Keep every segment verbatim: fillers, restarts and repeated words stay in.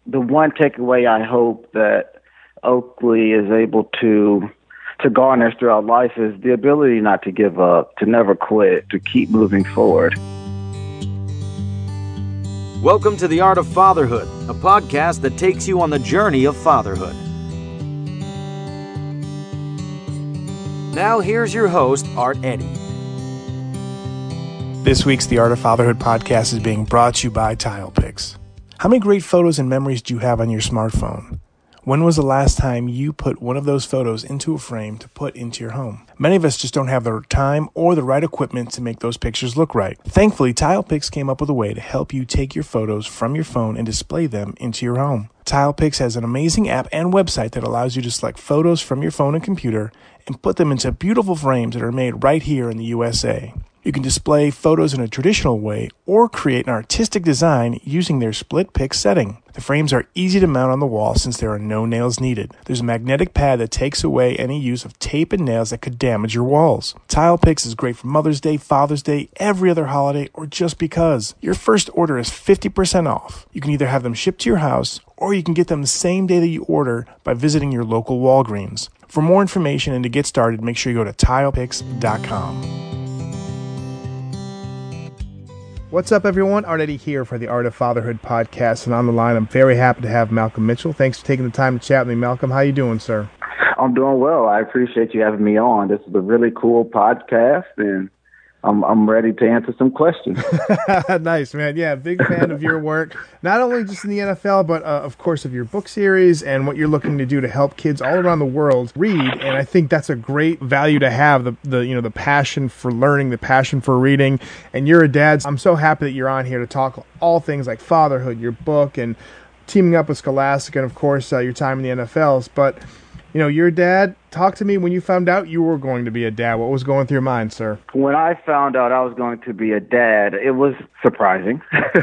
the one takeaway I hope that Oakley is able to to garner throughout life is the ability not to give up, to never quit, to keep moving forward. Welcome to The Art of Fatherhood, a podcast that takes you on the journey of fatherhood. Now here's your host, Art Eddy. This week's The Art of Fatherhood podcast is being brought to you by TilePix. How many great photos and memories do you have on your smartphone? When was the last time you put one of those photos into a frame to put into your home? Many of us just don't have the time or the right equipment to make those pictures look right. Thankfully, TilePix came up with a way to help you take your photos from your phone and display them into your home. TilePix has an amazing app and website that allows you to select photos from your phone and computer and put them into beautiful frames that are made right here in the U S A. You can display photos in a traditional way or create an artistic design using their split pick setting. The frames are easy to mount on the wall since there are no nails needed. There's a magnetic pad that takes away any use of tape and nails that could damage your walls. TilePix is great for Mother's Day, Father's Day, every other holiday, or just because. Your first order is fifty percent off. You can either have them shipped to your house or you can get them the same day that you order by visiting your local Walgreens. For more information and to get started, make sure you go to tile pix dot com. What's up, everyone? Art Eddy here for the Art of Fatherhood podcast, and on the line, I'm very happy to have Malcolm Mitchell. Thanks for taking the time to chat with me, Malcolm. How you doing, sir? I'm doing well. I appreciate you having me on. This is a really cool podcast, and I'm I'm ready to answer some questions. Nice, man. Yeah, big fan of your work, not only just in the N F L, but uh, of course of your book series and what you're looking to do to help kids all around the world read. And I think that's a great value to have, the the you know the passion for learning, the passion for reading. And you're a dad. I'm so happy that you're on here to talk all things like fatherhood, your book, and teaming up with Scholastic, and of course uh, your time in the N F Ls. But you know, your dad, talk to me when you found out you were going to be a dad. What was going through your mind, sir? When I found out I was going to be a dad, it was surprising.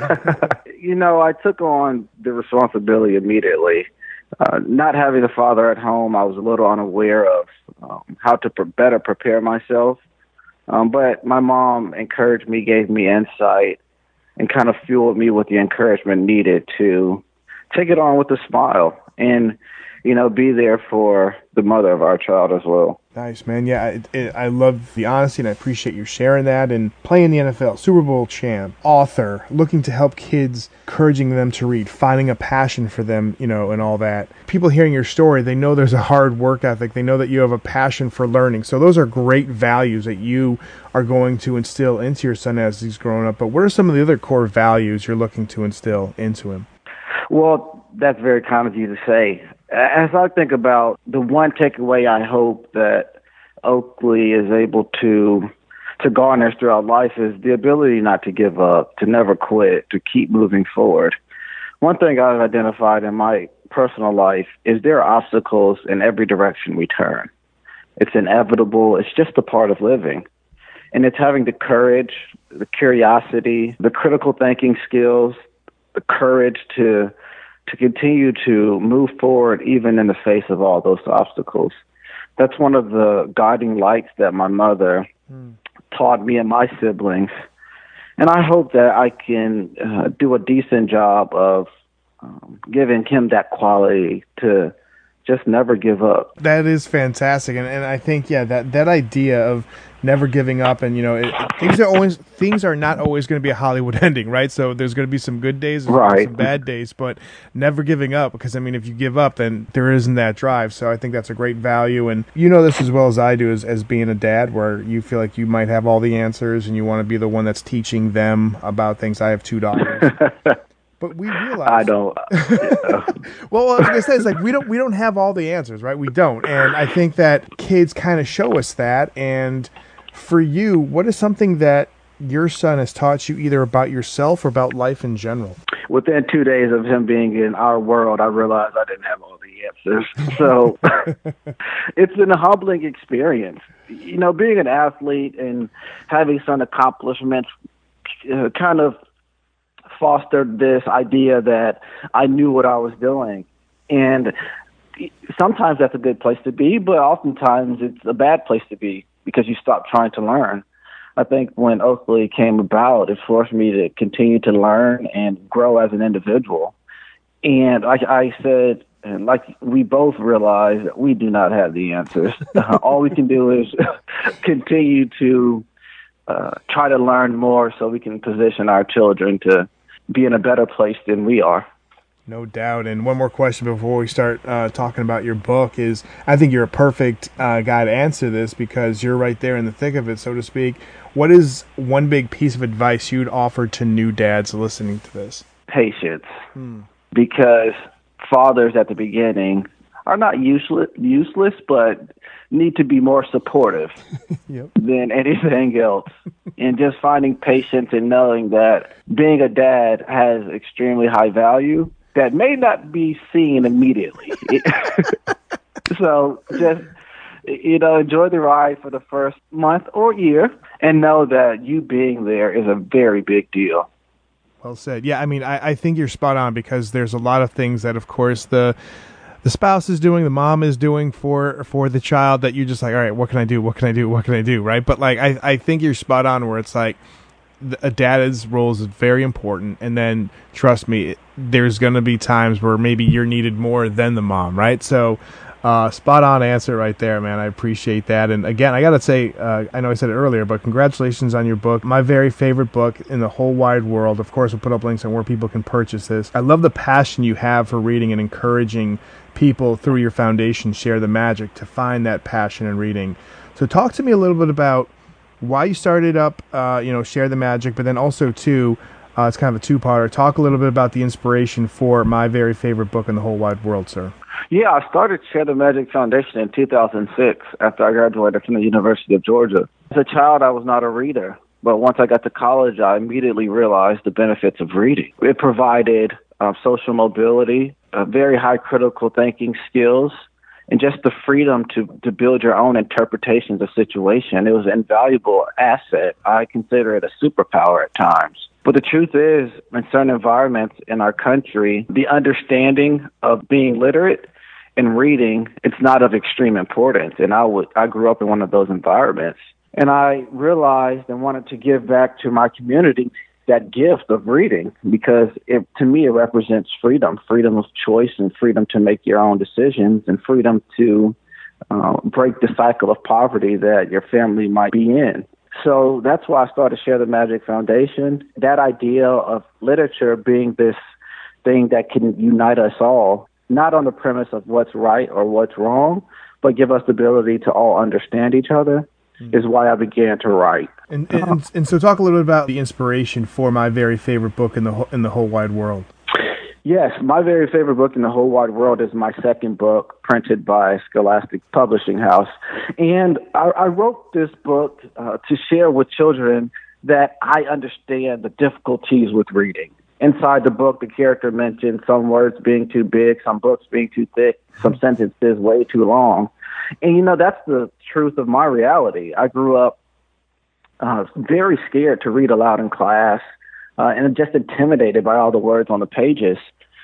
You know, I took on the responsibility immediately. Uh, not having a father at home, I was a little unaware of um, how to pre- better prepare myself. Um, but my mom encouraged me, gave me insight, and kind of fueled me with the encouragement needed to take it on with a smile and, you know, be there for the mother of our child as well. Nice, man. Yeah, it, it, I love the honesty, and I appreciate you sharing that. And playing the N F L, Super Bowl champ, author, looking to help kids, encouraging them to read, finding a passion for them, you know, and all that. People hearing your story, they know there's a hard work ethic. They know that you have a passion for learning. So those are great values that you are going to instill into your son as he's growing up. But what are some of the other core values you're looking to instill into him? Well, that's very kind of you to say. As I think about the one takeaway I hope that Oakley is able to to garner throughout life is the ability not to give up, to never quit, to keep moving forward. One thing I've identified in my personal life is there are obstacles in every direction we turn. It's inevitable. It's just a part of living. And it's having the courage, the curiosity, the critical thinking skills, the courage to to continue to move forward even in the face of all those obstacles. That's one of the guiding lights that my mother mm. taught me and my siblings. And I hope that I can uh, do a decent job of um, giving him that quality to just never give up. That is fantastic. And, and I think, yeah, that, that idea of never giving up, and, you know, it, things are always, things are not always going to be a Hollywood ending, right? So there's going to be some good days, there's right. some bad days, but never giving up, because, I mean, if you give up, then there isn't that drive. So I think that's a great value. And you know this as well as I do as, as being a dad, where you feel like you might have all the answers and you want to be the one that's teaching them about things. I have two daughters. But we realize I don't. Yeah. Well, I was gonna say, it's like we don't we don't have all the answers, right? We don't, and I think that kids kind of show us that. And for you, what is something that your son has taught you, either about yourself or about life in general? Within two days of him being in our world, I realized I didn't have all the answers. So it's been a humbling experience. You know, being an athlete and having some accomplishments uh, kind of fostered this idea that I knew what I was doing. And sometimes that's a good place to be, but oftentimes it's a bad place to be because you stop trying to learn. I think when Oakley came about, it forced me to continue to learn and grow as an individual. And like I said, and like we both realize that we do not have the answers. Uh, all we can do is continue to uh, try to learn more so we can position our children to be in a better place than we are. No doubt. And one more question before we start uh, talking about your book is, I think you're a perfect uh, guy to answer this because you're right there in the thick of it, so to speak. What is one big piece of advice you'd offer to new dads listening to this? Patience. Hmm. Because fathers at the beginning are not useless, useless, but need to be more supportive Yep. than anything else. And just finding patience and knowing that being a dad has extremely high value that may not be seen immediately. So just, you know, enjoy the ride for the first month or year and know that you being there is a very big deal. Well said. Yeah, I mean, I, I think you're spot on because there's a lot of things that, of course, the the spouse is doing, the mom is doing for for the child that you just like, all right, what can I do? What can I do? What can I do? Right? But like, I, I think you're spot on where it's like a dad's role is very important. And then trust me, there's going to be times where maybe you're needed more than the mom. Right. So uh, spot on answer right there, man. I appreciate that. And again, I got to say, uh, I know I said it earlier, but congratulations on your book. My very favorite book in the whole wide world. Of course, we'll put up links on where people can purchase this. I love the passion you have for reading and encouraging people through your foundation, Share the Magic, to find that passion in reading. So talk to me a little bit about why you started up, uh, you know, Share the Magic, but then also, too, uh, it's kind of a two-parter. Talk a little bit about the inspiration for my very favorite book in the whole wide world, sir. Yeah, I started Share the Magic Foundation in two thousand six after I graduated from the University of Georgia. As a child, I was not a reader, but once I got to college, I immediately realized the benefits of reading. It provided uh, social mobility, uh, very high critical thinking skills, and just the freedom to, to build your own interpretations of situation. It was an invaluable asset. I consider it a superpower at times. But the truth is, in certain environments in our country, the understanding of being literate and reading, it's not of extreme importance. And I would, I grew up in one of those environments. And I realized and wanted to give back to my community that gift of reading because it, to me, it represents freedom, freedom of choice and freedom to make your own decisions and freedom to uh, break the cycle of poverty that your family might be in. So that's why I started Share the Magic Foundation. That idea of literature being this thing that can unite us all, not on the premise of what's right or what's wrong, but give us the ability to all understand each other, mm-hmm. is why I began to write. And, and and so talk a little bit about the inspiration for my very favorite book in the whole, in the whole wide world. Yes, my very favorite book in the whole wide world is my second book, printed by Scholastic Publishing House. And I, I wrote this book uh, to share with children that I understand the difficulties with reading. Inside the book, the character mentioned some words being too big, some books being too thick, some sentences way too long. And, you know, that's the truth of my reality. I grew up uh, very scared to read aloud in class. Uh, and just intimidated by all the words on the pages.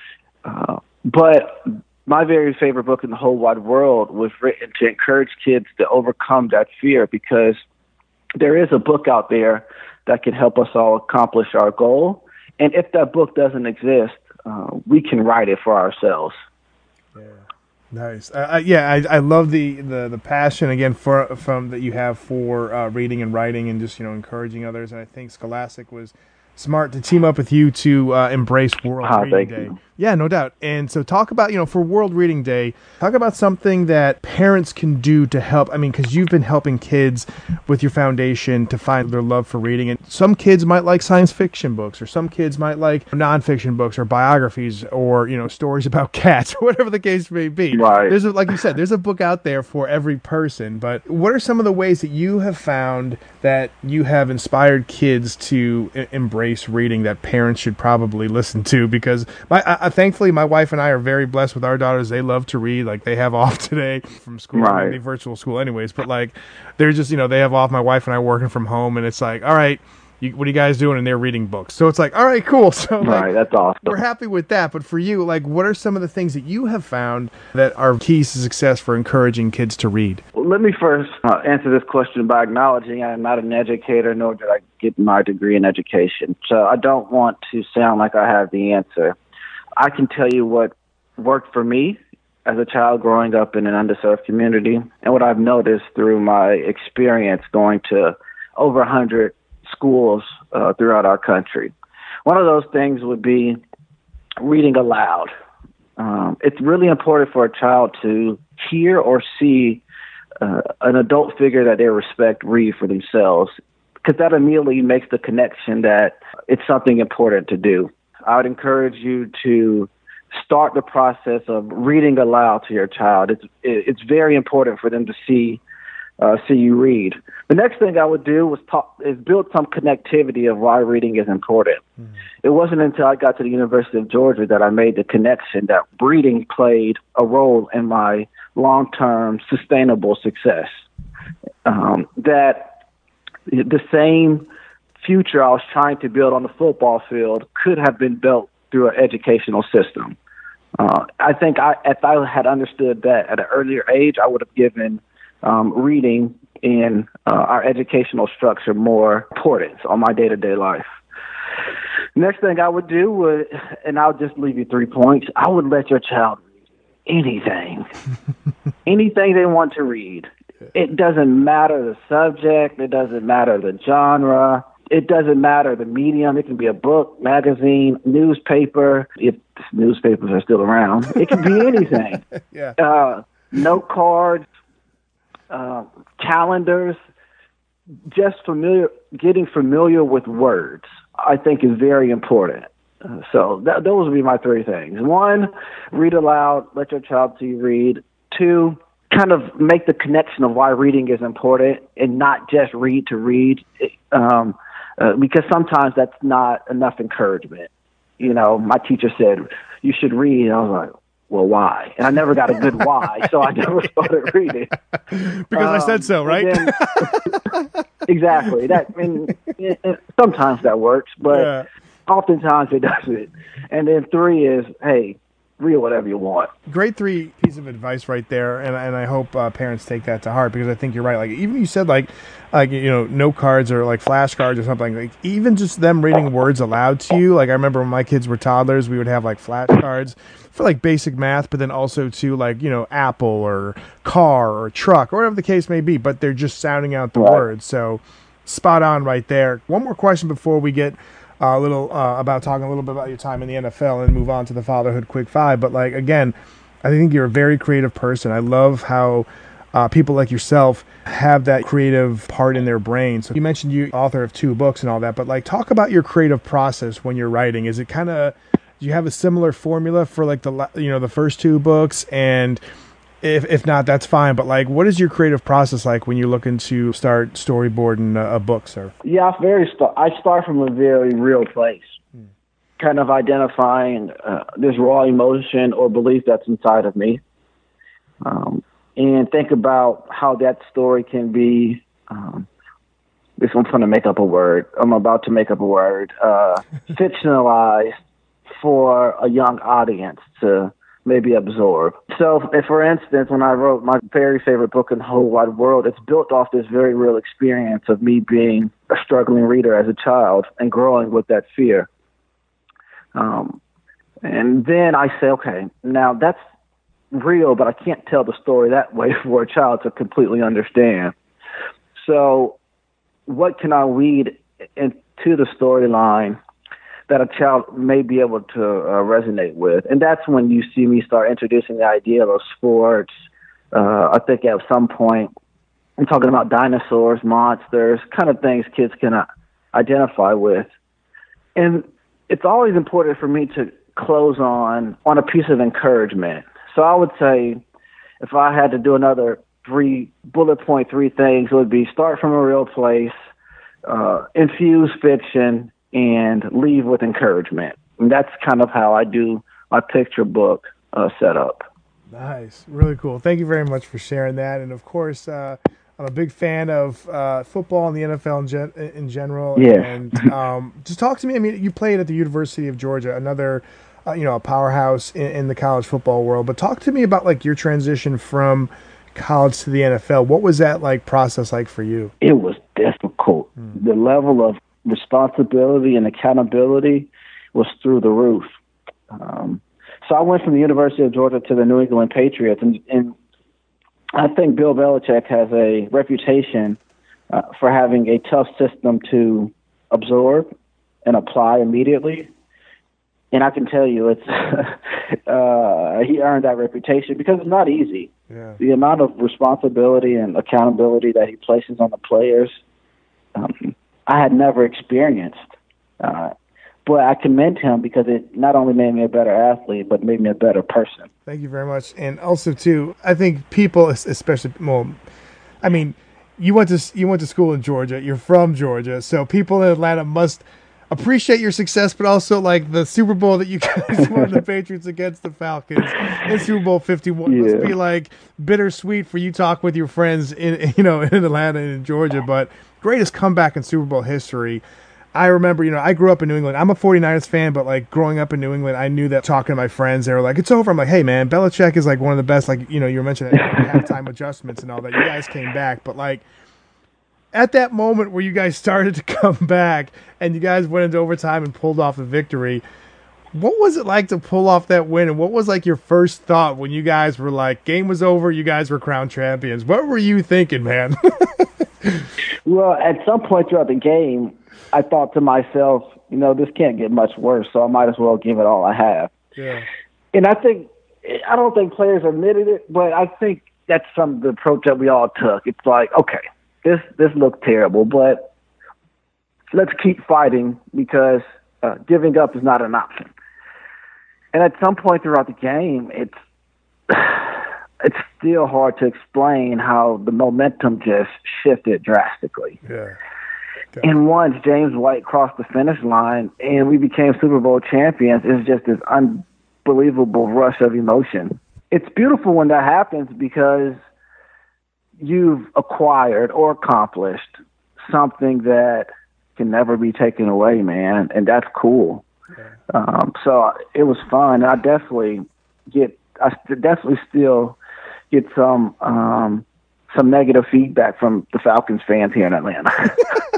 Uh, but my very favorite book in the whole wide world was written to encourage kids to overcome that fear because there is a book out there that can help us all accomplish our goal. And if that book doesn't exist, uh, we can write it for ourselves. Yeah. Nice. Uh, yeah, I, I love the, the, the passion, again, for from that you have for uh, reading and writing and just, you know, encouraging others. And I think Scholastic was smart to team up with you to uh, embrace World Ah, Reading thank Day. you. Yeah, no doubt. And so talk about, you know, for World Reading Day, talk about something that parents can do to help. I mean, because you've been helping kids with your foundation to find their love for reading. And some kids might like science fiction books, or some kids might like nonfiction books or biographies or, you know, stories about cats, or whatever the case may be. Right. There's a, like you said, there's a book out there for every person. But what are some of the ways that you have found that you have inspired kids to I- embrace reading that parents should probably listen to? Because my, I, thankfully, my wife and I are very blessed with our daughters. They love to read. Like, they have off today from school. Right. I mean, they virtual school anyways. But, like, they're just, you know, they have off. My wife and I working from home. And it's like, all right, you, what are you guys doing? And they're reading books. So it's like, all right, cool. So, like, Right, that's awesome. we're happy with that. But for you, like, what are some of the things that you have found that are keys to success for encouraging kids to read? Well, let me first uh, answer this question by acknowledging I am not an educator, nor did I get my degree in education. So I don't want to sound like I have the answer. I can tell you what worked for me as a child growing up in an underserved community, and what I've noticed through my experience going to over one hundred schools uh, throughout our country. One of those things would be reading aloud. Um, it's really important for a child to hear or see uh, an adult figure that they respect read for themselves, because that immediately makes the connection that it's something important to do. I would encourage you to start the process of reading aloud to your child. It's it's very important for them to see uh, see you read. The next thing I would do was talk, is build some connectivity of why reading is important. Mm. It wasn't until I got to the University of Georgia that I made the connection that reading played a role in my long-term sustainable success. Um, that the same future I was trying to build on the football field could have been built through an educational system. Uh, I think I, if I had understood that at an earlier age, I would have given um, reading in uh, our educational structure more importance on my day-to-day life. Next thing I would do would, and I'll just leave you three points, I would let your child read anything, anything they want to read. It doesn't matter the subject. It doesn't matter the genre. It doesn't matter the medium. It can be a book, magazine, newspaper, if newspapers are still around. It can be anything. yeah. Uh, note cards, uh, calendars, just familiar, getting familiar with words, I think is very important. Uh, so that, those would be my three things. One, read aloud, let your child see you read. Two, kind of make the connection of why reading is important and not just read to read, um, uh, because sometimes that's not enough encouragement. You know, my teacher said, you should read. And I was like, well, why? And I never got a good why, so I never started reading. Because um, I said so, right? Then, exactly. That, I mean, sometimes that works, but yeah. Oftentimes it doesn't. And then three is, hey, read whatever you want. Great three piece of advice right there, and and I hope uh, parents take that to heart, because I think you're right. Like even you said, like like you know, note cards or like flashcards or something. Like even just them reading words aloud to you. Like I remember when my kids were toddlers, we would have like flashcards for like basic math, but then also to like you know apple or car or truck or whatever the case may be. But they're just sounding out the right. words. So spot on right there. One more question before we get Uh, a little uh, about talking a little bit about your time in the N F L and move on to the Fatherhood Quick Five. But like again, I think you're a very creative person. I love how uh, people like yourself have that creative part in their brain. So you mentioned you author of two books and all that, but like talk about your creative process when you're writing. Is it kind of, do you have a similar formula for like the you know the first two books? And If if not, that's fine. But like, what is your creative process like when you're looking to start storyboarding a, a book, sir? Yeah, I very st- I start from a very real place, hmm. kind of identifying uh, this raw emotion or belief that's inside of me, um, and think about how that story can be. Um, this one's going to make up a word. I'm about to make up a word. Uh, fictionalized for a young audience to maybe absorb. So, if, for instance, when I wrote my very favorite book in the whole wide world, it's built off this very real experience of me being a struggling reader as a child and growing with that fear. Um, and then I say, okay, now that's real, but I can't tell the story that way for a child to completely understand. So what can I weed into the storyline that a child may be able to uh, resonate with? And that's when you see me start introducing the idea of sports. Uh, I think at some point I'm talking about dinosaurs, monsters, kind of things kids can uh, identify with. And it's always important for me to close on, on a piece of encouragement. So I would say if I had to do another three bullet point, three things, it would be start from a real place, uh, infuse fiction, and leave with encouragement. And that's kind of how I do my picture book uh, setup. Nice. Really cool. Thank you very much for sharing that. And of course, uh, I'm a big fan of uh, football and the N F L in, gen- in general. Yeah. And um, just talk to me. I mean, you played at the University of Georgia, another, uh, you know, a powerhouse in, in the college football world. But talk to me about like your transition from college to the N F L. What was that like process like for you? It was difficult. Mm. The level of responsibility and accountability was through the roof. Um, So I went from the University of Georgia to the New England Patriots, and, and I think Bill Belichick has a reputation uh, for having a tough system to absorb and apply immediately. And I can tell you, it's uh, he earned that reputation because it's not easy. Yeah. The amount of responsibility and accountability that he places on the players, um, I had never experienced. Uh, but I commend him because it not only made me a better athlete, but made me a better person. Thank you very much. And also, too, I think people, especially, well, I mean, you went to you went to school in Georgia. You're from Georgia, so people in Atlanta must appreciate your success, but also like the Super Bowl that you guys won, the Patriots against the Falcons in Super Bowl fifty-one yeah. must be like bittersweet for you talk with your friends in you know in Atlanta and in Georgia. But greatest comeback in Super Bowl history. I remember, you know, I grew up in New England. I'm a 49ers fan, but like growing up in New England, I knew that talking to my friends, they were like, it's over. I'm like, hey man, Belichick is like one of the best. Like, you know, you were mentioning halftime adjustments and all that. You guys came back, but like at that moment where you guys started to come back and you guys went into overtime and pulled off the victory, what was it like to pull off that win? And what was like your first thought when you guys were like, game was over, you guys were crowned champions? What were you thinking, man? Well, at some point throughout the game, I thought to myself, you know, this can't get much worse, so I might as well give it all I have. Yeah. And I think, I don't think players admitted it, but I think that's some of the approach that we all took. It's like, okay, this this looked terrible, but let's keep fighting because uh, giving up is not an option. And at some point throughout the game, it's it's still hard to explain how the momentum just shifted drastically. Yeah. Okay. And once James White crossed the finish line and we became Super Bowl champions, it's just this unbelievable rush of emotion. It's beautiful when that happens because you've acquired or accomplished something that can never be taken away, man, and that's cool. Yeah. Um, so it was fun. I definitely get, I definitely still get some um, some negative feedback from the Falcons fans here in Atlanta.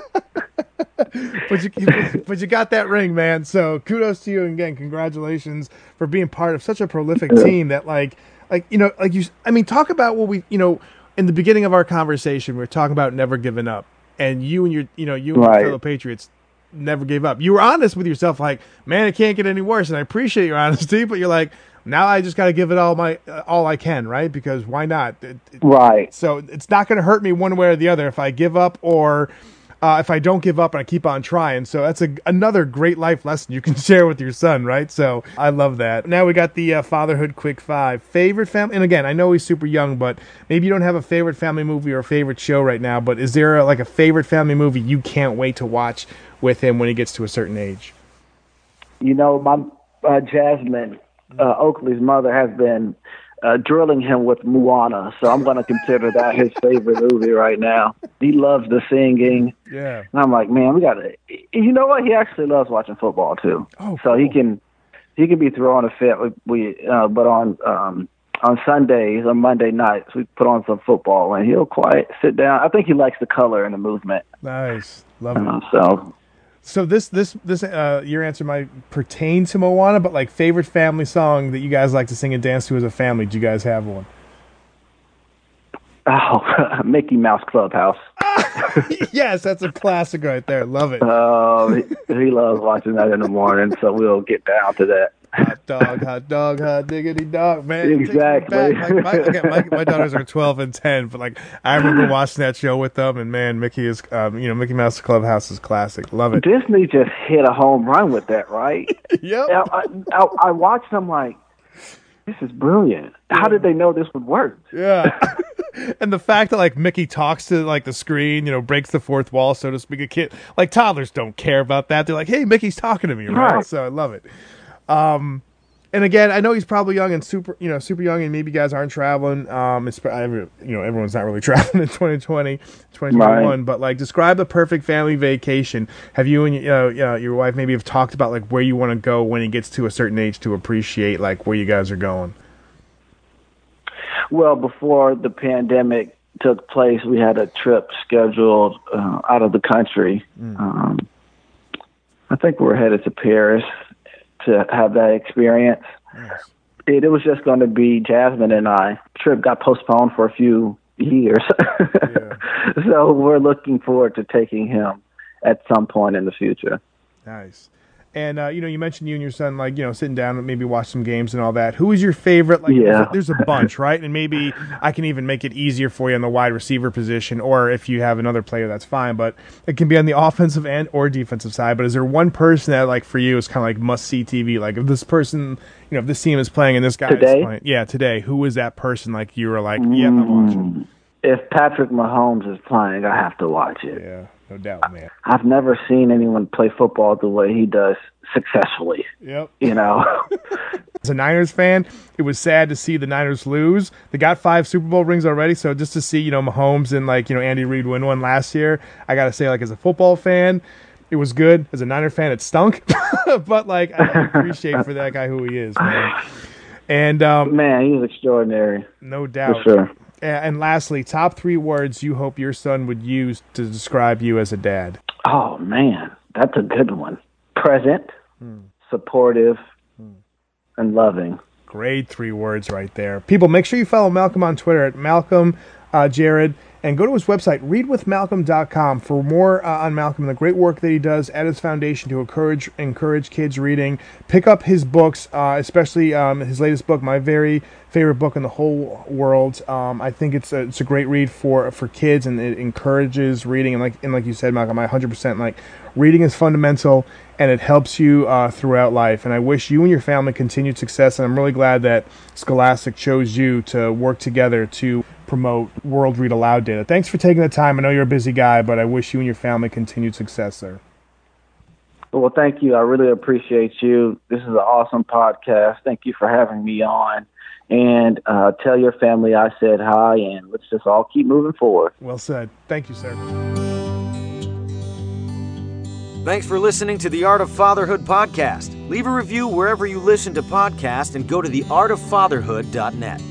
But you, but you got that ring, man. So kudos to you, and again, congratulations for being part of such a prolific yeah. team that, like, like you know, like you. I mean, talk about what we, you know, in the beginning of our conversation, we were talking about never giving up, and you and your, you know, you and right. your fellow Patriots never gave up. You were honest with yourself, like, man, it can't get any worse, and I appreciate your honesty. But you're like, now I just got to give it all my uh, all I can, right? Because why not? It, it, right. So it's not going to hurt me one way or the other if I give up or. Uh, if I don't give up and I keep on trying. So that's a, another great life lesson you can share with your son, right? So I love that. Now we got the uh, fatherhood quick five. Favorite family, and again, I know he's super young, but maybe you don't have a favorite family movie or a favorite show right now, but is there a, like a favorite family movie you can't wait to watch with him when he gets to a certain age? You know, my uh, Jasmine, uh, Oakley's mother, has been Uh, drilling him with Moana, so I'm going to consider that his favorite movie right now. He loves the singing. Yeah. And I'm like, man, we got to. You know what? He actually loves watching football too. Oh, so cool. he can he can be throwing a fit. We, we uh, but on um, on Sundays or Monday nights we put on some football and he'll quite sit down. I think he likes the color and the movement. Nice, love it. Uh, so. So this this this uh, your answer might pertain to Moana, but like favorite family song that you guys like to sing and dance to as a family. Do you guys have one? Oh, Mickey Mouse Clubhouse. Yes, that's a classic right there. Love it. Oh, he, he loves watching that in the morning, so we'll get down to that. Hot dog, hot dog, hot diggity dog, man. Exactly. Like, my, again, my, my daughters are twelve and ten, but like I remember watching that show with them, and man, Mickey is, um, you know, Mickey Mouse Clubhouse is classic. Love it. Disney just hit a home run with that, right? Yep. I, I, I watched them like, this is brilliant. How did they know this would work? Yeah. And the fact that like Mickey talks to like the screen, you know, breaks the fourth wall, so to speak. A kid, like toddlers don't care about that. They're like, hey, Mickey's talking to me, right? Right. So I love it. Um, and again, I know he's probably young and super, you know, super young, and maybe you guys aren't traveling. Um, it's, you know, everyone's not really traveling in twenty twenty, twenty twenty-one, right. But like, describe the perfect family vacation. Have you and uh, you know, your wife maybe have talked about like where you want to go when he gets to a certain age to appreciate like where you guys are going? Well, before the pandemic took place, we had a trip scheduled uh, out of the country. Mm. Um, I think we're headed to Paris to have that experience. Nice. it, it was just going to be Jasmine and I. Trip got postponed for a few years. Yeah. So we're looking forward to taking him at some point in the future. Nice. And, uh, you know, you mentioned you and your son, like, you know, sitting down and maybe watch some games and all that. Who is your favorite? Like, yeah. there's, a, there's a bunch, right? And maybe I can even make it easier for you on the wide receiver position, or if you have another player, that's fine. But it can be on the offensive end or defensive side. But is there one person that, like, for you is kind of like must-see T V? Like, if this person, you know, if this team is playing and this guy today? is playing. Yeah, today. Who is that person, like, you were like, yeah, I'm watching? If Patrick Mahomes is playing, I have to watch it. Yeah, no doubt, man. I've never seen anyone play football the way he does successfully. Yep. You know? As a Niners fan, it was sad to see the Niners lose. They got five Super Bowl rings already, so just to see, you know, Mahomes and, like, you know, Andy Reid win one last year, I got to say, like, as a football fan, it was good. As a Niner fan, it stunk. But, like, I appreciate for that guy who he is, man. And um, man, he's extraordinary. No doubt. For sure. And lastly, top three words you hope your son would use to describe you as a dad. Oh, man, that's a good one. Present, hmm. supportive, hmm. and loving. Great three words right there. People, make sure you follow Malcolm on Twitter at Malcolm uh, Jared, and go to his website, read with malcolm dot com, for more uh, on Malcolm and the great work that he does at his foundation to encourage encourage kids reading. Pick up his books, uh, especially um, his latest book, my very favorite book in the whole world. Um, I think it's a, it's a great read for, for kids, and it encourages reading. And like and like you said, Malcolm, I one hundred percent like reading is fundamental, and it helps you uh, throughout life. And I wish you and your family continued success, and I'm really glad that Scholastic chose you to work together to promote World Read Aloud data. Thanks for taking the time. I know you're a busy guy, but I wish you and your family continued success there. Well, thank you. I really appreciate you. This is an awesome podcast. Thank you for having me on. And uh, tell your family I said hi, and let's just all keep moving forward. Well said. Thank you, sir. Thanks for listening to the Art of Fatherhood podcast. Leave a review wherever you listen to podcasts and go to the art of fatherhood dot net.